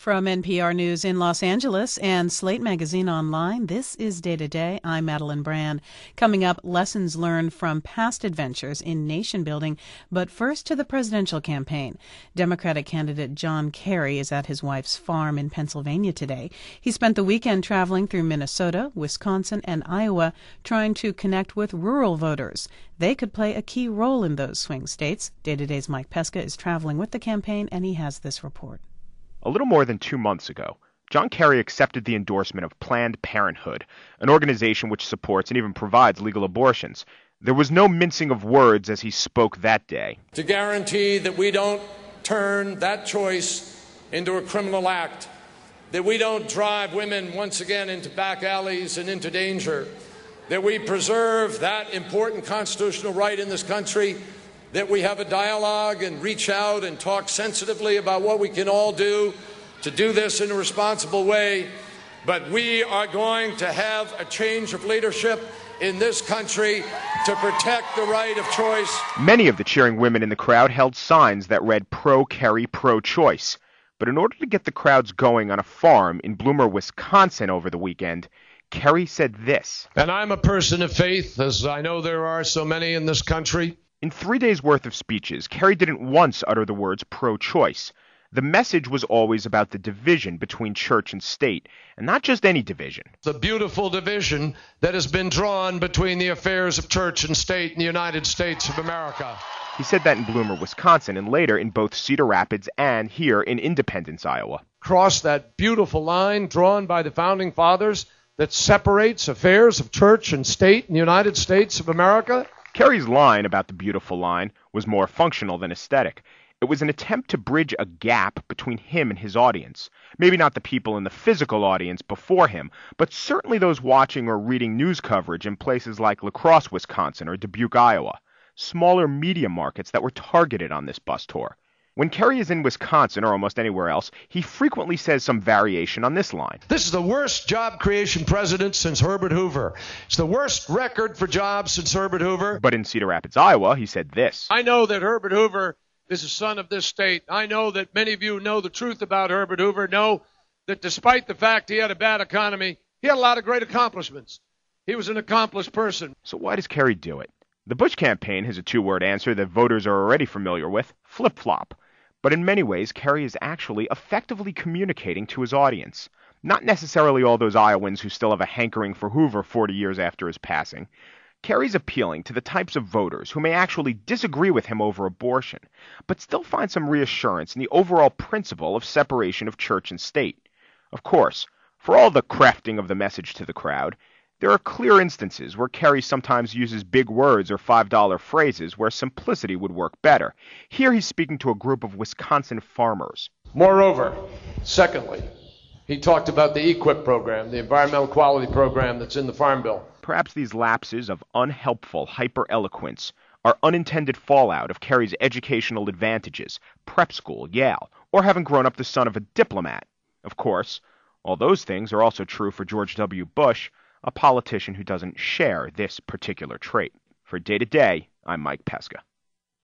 From NPR News in Los Angeles and Slate Magazine Online, this is Day to Day. I'm Madeline Brand. Coming up, lessons learned from past adventures in nation building. But first to the presidential campaign. Democratic candidate John Kerry is at his wife's farm in Pennsylvania today. He spent the weekend traveling through Minnesota, Wisconsin, and Iowa, trying to connect with rural voters. They could play a key role in those swing states. Day to Day's Mike Pesca is traveling with the campaign, and he has this report. A little more than 2 months ago, John Kerry accepted the endorsement of Planned Parenthood, an organization which supports and even provides legal abortions. There was no mincing of words as he spoke that day. To guarantee that we don't turn that choice into a criminal act, that we don't drive women once again into back alleys and into danger, that we preserve that important constitutional right in this country, that we have a dialogue and reach out and talk sensitively about what we can all do to do this in a responsible way. But we are going to have a change of leadership in this country to protect the right of choice. Many of the cheering women in the crowd held signs that read pro-Kerry, pro-choice. But in order to get the crowds going on a farm in Bloomer, Wisconsin over the weekend, Kerry said this. And I'm a person of faith, as I know there are so many in this country. In 3 days' worth of speeches, Kerry didn't once utter the words pro-choice. The message was always about the division between church and state, and not just any division. The beautiful division that has been drawn between the affairs of church and state in the United States of America. He said that in Bloomer, Wisconsin, and later in both Cedar Rapids and here in Independence, Iowa. Cross that beautiful line drawn by the Founding Fathers that separates affairs of church and state in the United States of America. Kerry's line about the beautiful line was more functional than aesthetic. It was an attempt to bridge a gap between him and his audience. Maybe not the people in the physical audience before him, but certainly those watching or reading news coverage in places like La Crosse, Wisconsin, or Dubuque, Iowa. Smaller media markets that were targeted on this bus tour. When Kerry is in Wisconsin or almost anywhere else, he frequently says some variation on this line. This is the worst job creation president since Herbert Hoover. It's the worst record for jobs since Herbert Hoover. But in Cedar Rapids, Iowa, he said this. I know that Herbert Hoover is a son of this state. I know that many of you know the truth about Herbert Hoover, know that despite the fact he had a bad economy, he had a lot of great accomplishments. He was an accomplished person. So why does Kerry do it? The Bush campaign has a two-word answer that voters are already familiar with, flip-flop. But in many ways, Kerry is actually effectively communicating to his audience. Not necessarily all those Iowans who still have a hankering for Hoover 40 years after his passing. Kerry's appealing to the types of voters who may actually disagree with him over abortion, but still find some reassurance in the overall principle of separation of church and state. Of course, for all the crafting of the message to the crowd, there are clear instances where Kerry sometimes uses big words or $5 phrases where simplicity would work better. Here he's speaking to a group of Wisconsin farmers. Moreover, secondly, he talked about the EQIP program, the environmental quality program that's in the Farm Bill. Perhaps these lapses of unhelpful hyper-eloquence are unintended fallout of Kerry's educational advantages, prep school, Yale, or having grown up the son of a diplomat. Of course, all those things are also true for George W. Bush, a politician who doesn't share this particular trait. For Day to Day, I'm Mike Pesca.